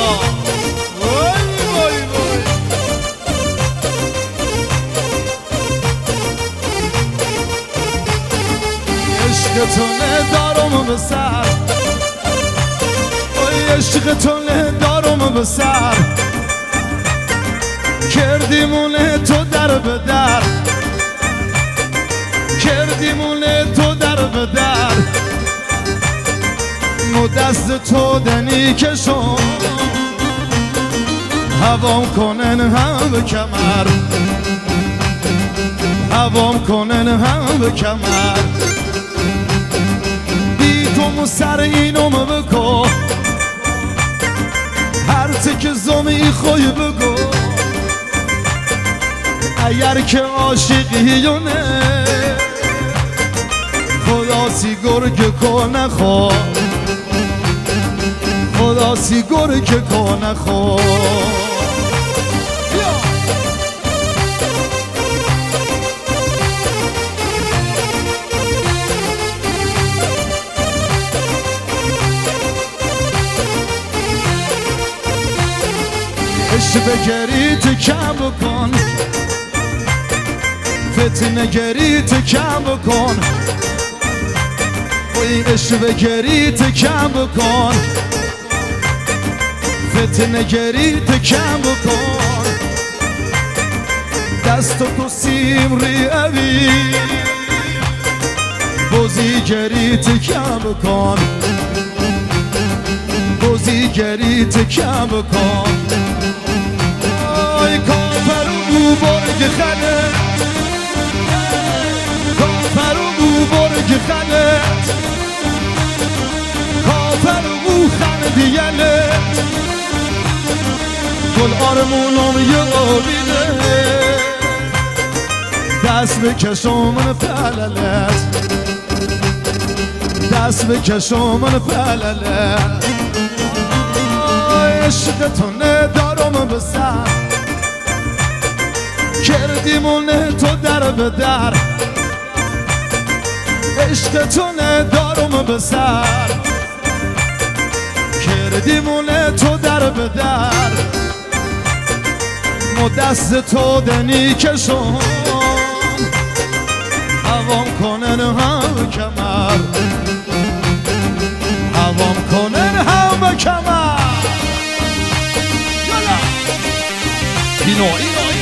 وای وای وای عشق تو ندارم به سر وای عشق تو ندارم به سر کردیمونه تو در به در کردیمونه تو در به در مو دست تو دنی کشم هوام کنن هم به کمر هوام کنن هم به کمر بی تو مو سر اینو بکن هر تک زمی خوی بگو اگر که عاشقی یا نه خدا سیگور که کنه خو خدا سیگور که کنه خو عشق بگری تو کم بکن فتنه گری تو کم بکن وای عشق بگری تو کم بکن فتنه گری تو کم بکن دست تو سیم ری اوی بازی گری تو کم بکن بازی گری تو کم بکن ای کافر و برگ خله کافر و برگ خله کافر و خندیله گل آرمونم یه آبیده دست بکشم من پللت دست بکشم من پللت عشق تو ندارم به سر کردیمونه تو در به در عشق تو ندارم به سر کردیمونه تو در به در مو دست تو دنی کشم هوام کنن هم کمر هوام کنن هم کمر اینو